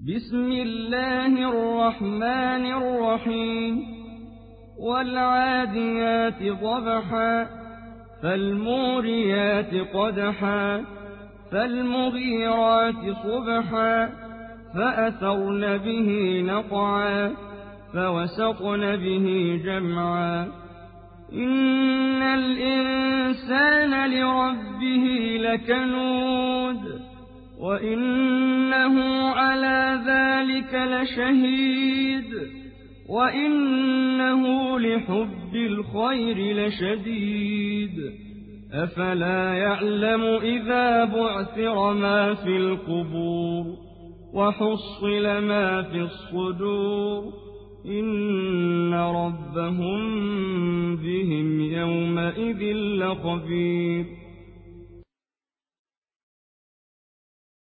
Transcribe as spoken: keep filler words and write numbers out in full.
بسم الله الرحمن الرحيم والعاديات ضبحا فالموريات قدحا فالمغيرات صبحا فأثرن به نقعا فوسطن به جمعا إن الإنسان لربه لكنود وإنه على ذلك لشهيد وإنه لحب الخير لشديد أفلا يعلم إذا بعثر ما في القبور وحصل ما في الصدور إن ربهم بهم يومئذ لخبير